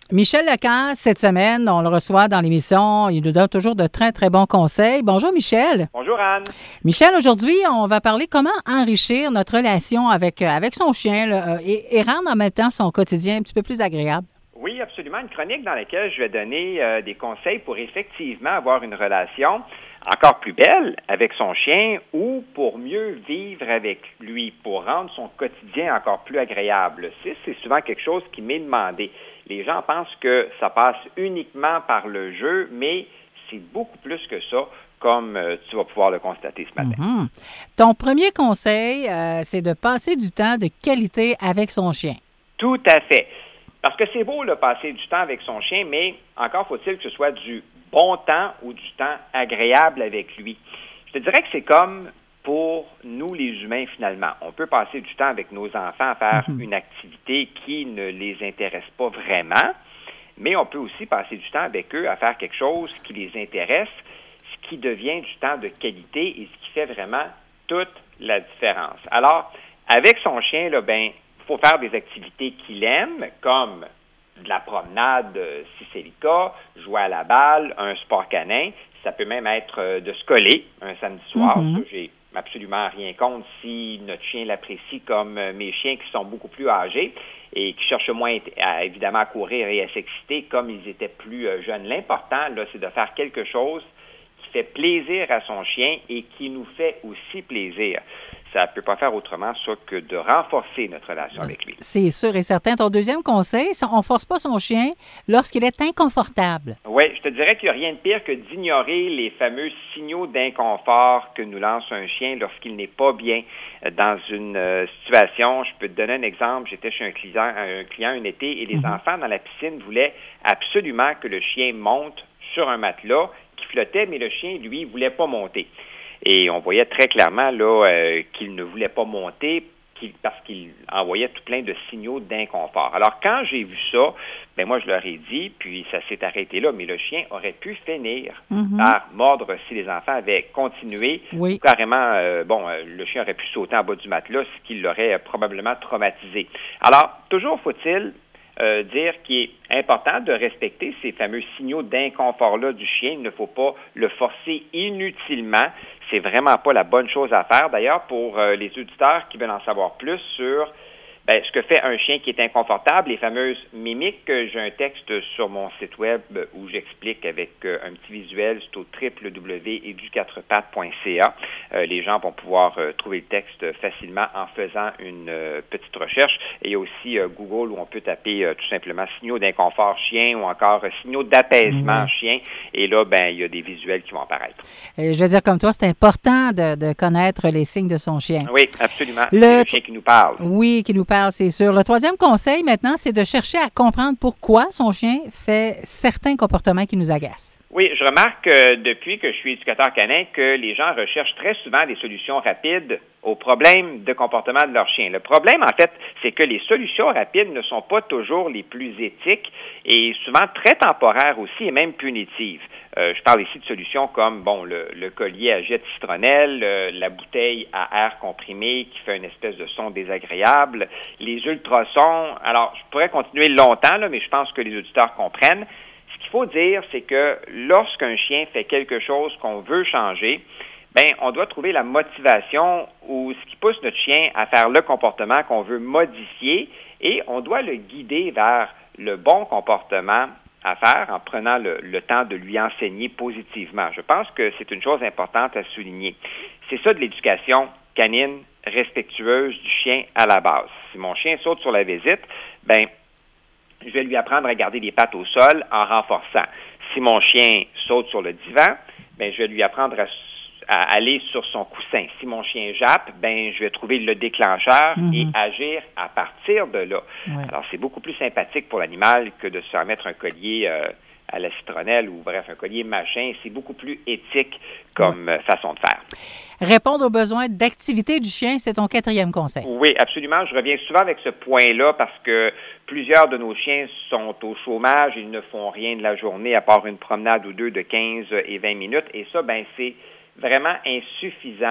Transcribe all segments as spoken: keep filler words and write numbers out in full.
Michel Leclerc, cette semaine, on le reçoit dans l'émission. Il nous donne toujours de très, très bons conseils. Bonjour, Michel. Bonjour, Anne. Michel, aujourd'hui, on va parler comment enrichir notre relation avec, avec son chien là, et, et rendre en même temps son quotidien un petit peu plus agréable. Oui, absolument. Une chronique dans laquelle je vais donner euh, des conseils pour effectivement avoir une relation encore plus belle avec son chien ou pour mieux vivre avec lui, pour rendre son quotidien encore plus agréable. C'est, c'est souvent quelque chose qui m'est demandé. Les gens pensent que ça passe uniquement par le jeu, mais c'est beaucoup plus que ça, comme euh, tu vas pouvoir le constater ce matin. Mm-hmm. Ton premier conseil, euh, c'est de passer du temps de qualité avec son chien. Tout à fait. Parce que c'est beau, là, passer du temps avec son chien, mais encore faut-il que ce soit du bon temps ou du temps agréable avec lui. Je te dirais que c'est comme pour nous, les humains, finalement. On peut passer du temps avec nos enfants à faire mm-hmm. une activité qui ne les intéresse pas vraiment, mais on peut aussi passer du temps avec eux à faire quelque chose qui les intéresse, ce qui devient du temps de qualité et ce qui fait vraiment toute la différence. Alors, avec son chien, là, ben, il faut faire des activités qu'il aime, comme de la promenade, euh, si c'est le cas, jouer à la balle, un sport canin. Ça peut même être euh, de se coller un samedi soir. Mm-hmm. Ça, j'ai absolument rien contre si notre chien l'apprécie comme euh, mes chiens qui sont beaucoup plus âgés et qui cherchent moins à, évidemment à courir et à s'exciter comme ils étaient plus euh, jeunes. L'important, là, c'est de faire quelque chose qui fait plaisir à son chien et qui nous fait aussi plaisir. Ça ne peut pas faire autrement ça que de renforcer notre relation avec lui. C'est sûr et certain. Ton deuxième conseil, c'est on ne force pas son chien lorsqu'il est inconfortable. Oui, je te dirais qu'il n'y a rien de pire que d'ignorer les fameux signaux d'inconfort que nous lance un chien lorsqu'il n'est pas bien dans une euh, situation. Je peux te donner un exemple. J'étais chez un client un, client un été et les mm-hmm. enfants dans la piscine voulaient absolument que le chien monte sur un matelas qui flottait, mais le chien, lui, ne voulait pas monter. Et on voyait très clairement là euh, qu'il ne voulait pas monter qu'il, parce qu'il envoyait tout plein de signaux d'inconfort. Alors, quand j'ai vu ça, ben moi, je leur ai dit, puis ça s'est arrêté là, mais le chien aurait pu finir mm-hmm. par mordre si les enfants avaient continué. Oui. Ou carrément, euh, bon, euh, le chien aurait pu sauter en bas du matelas, ce qui l'aurait euh, probablement traumatisé. Alors, toujours faut-il Euh, dire qu'il est important de respecter ces fameux signaux d'inconfort-là du chien. Il ne faut pas le forcer inutilement. C'est vraiment pas la bonne chose à faire. D'ailleurs, pour euh, les auditeurs qui veulent en savoir plus sur ben, ce que fait un chien qui est inconfortable, les fameuses mimiques, j'ai un texte sur mon site web où j'explique avec euh, un petit visuel, c'est au w w w point edu quatre pattes point c a. Euh, les gens vont pouvoir euh, trouver le texte facilement en faisant une euh, petite recherche. Et il y a aussi euh, Google où on peut taper euh, tout simplement signaux d'inconfort chien ou encore euh, signaux d'apaisement mmh. chien. Et là, ben il y a des visuels qui vont apparaître. Et je veux dire, comme toi, c'est important de, de connaître les signes de son chien. Oui, absolument. Le... C'est le chien qui nous parle. Oui, qui nous parle. C'est sûr. Le troisième conseil, maintenant, c'est de chercher à comprendre pourquoi son chien fait certains comportements qui nous agacent. Oui, je remarque euh, depuis que je suis éducateur canin que les gens recherchent très souvent des solutions rapides aux problèmes de comportement de leur chien. Le problème, en fait, c'est que les solutions rapides ne sont pas toujours les plus éthiques et souvent très temporaires aussi et même punitives. Euh, je parle ici de solutions comme bon le, le collier à jet de citronnelle, euh, la bouteille à air comprimé qui fait une espèce de son désagréable, les ultrasons. Alors, je pourrais continuer longtemps, là, mais je pense que les auditeurs comprennent. Ce qu'il faut dire, c'est que lorsqu'un chien fait quelque chose qu'on veut changer, ben on doit trouver la motivation ou ce qui pousse notre chien à faire le comportement qu'on veut modifier et on doit le guider vers le bon comportement à faire en prenant le, le temps de lui enseigner positivement. Je pense que c'est une chose importante à souligner. C'est ça de l'éducation canine respectueuse du chien à la base. Si mon chien saute sur la visite, ben je vais lui apprendre à garder les pattes au sol en renforçant. Si mon chien saute sur le divan, ben je vais lui apprendre à, à aller sur son coussin. Si mon chien jappe, ben je vais trouver le déclencheur mm-hmm. et agir à partir de là. Ouais. Alors, c'est beaucoup plus sympathique pour l'animal que de se faire mettre un collier euh, à la citronnelle ou bref, un collier machin. C'est beaucoup plus éthique comme ouais. façon de faire. Répondre aux besoins d'activité du chien, c'est ton quatrième conseil. Oui, absolument. Je reviens souvent avec ce point-là parce que plusieurs de nos chiens sont au chômage. Ils ne font rien de la journée à part une promenade ou deux de quinze et vingt minutes. Et ça, ben c'est vraiment insuffisant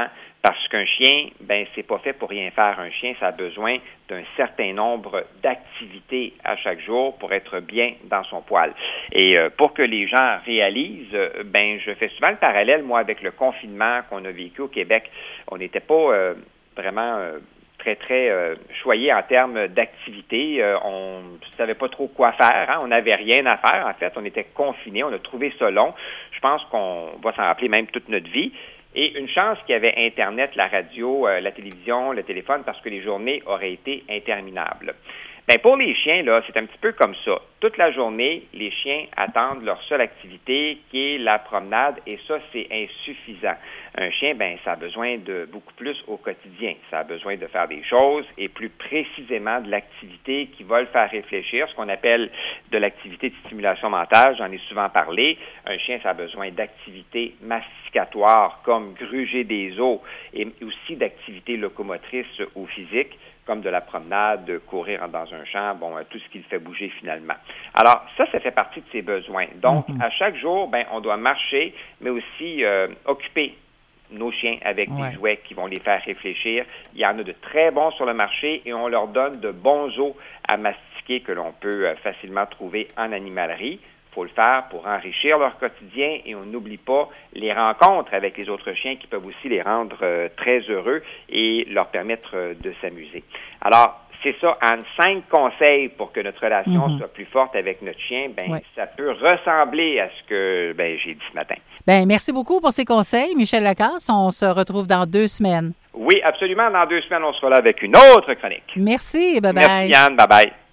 Parce qu'un chien, ben c'est pas fait pour rien faire. Un chien, ça a besoin d'un certain nombre d'activités à chaque jour pour être bien dans son poil. Et euh, pour que les gens réalisent, euh, ben je fais souvent le parallèle, moi, avec le confinement qu'on a vécu au Québec. On n'était pas euh, vraiment euh, très, très euh, choyés en termes d'activité. Euh, on ne savait pas trop quoi faire. Hein? On n'avait rien à faire, en fait. On était confinés. On a trouvé ça long. Je pense qu'on va s'en rappeler même toute notre vie. Et une chance qu'il y avait Internet, la radio, euh, la télévision, le téléphone, parce que les journées auraient été interminables. Bien, pour les chiens, là, c'est un petit peu comme ça. Toute la journée, les chiens attendent leur seule activité, qui est la promenade, et ça, c'est insuffisant. Un chien, ben, ça a besoin de beaucoup plus au quotidien. Ça a besoin de faire des choses, et plus précisément de l'activité qui va le faire réfléchir, ce qu'on appelle de l'activité de stimulation mentale. J'en ai souvent parlé. Un chien, ça a besoin d'activités masticatoires, comme gruger des os, et aussi d'activités locomotrices ou physiques, comme de la promenade, courir dans un champ, bon, tout ce qui le fait bouger finalement. Alors, ça, ça fait partie de ses besoins. Donc, mm-hmm. à chaque jour, ben, on doit marcher, mais aussi euh, occuper nos chiens avec ouais. des jouets qui vont les faire réfléchir. Il y en a de très bons sur le marché et on leur donne de bons os à mastiquer que l'on peut euh, facilement trouver en animalerie. Il faut le faire pour enrichir leur quotidien et on n'oublie pas les rencontres avec les autres chiens qui peuvent aussi les rendre euh, très heureux et leur permettre euh, de s'amuser. Alors, c'est ça, en cinq conseils pour que notre relation mm-hmm. soit plus forte avec notre chien, ben ouais. ça peut ressembler à ce que ben j'ai dit ce matin. Ben merci beaucoup pour ces conseils, Michel Lacasse. On se retrouve dans deux semaines. Oui, absolument. Dans deux semaines, on sera là avec une autre chronique. Merci, bye-bye. Merci, Anne, bye-bye.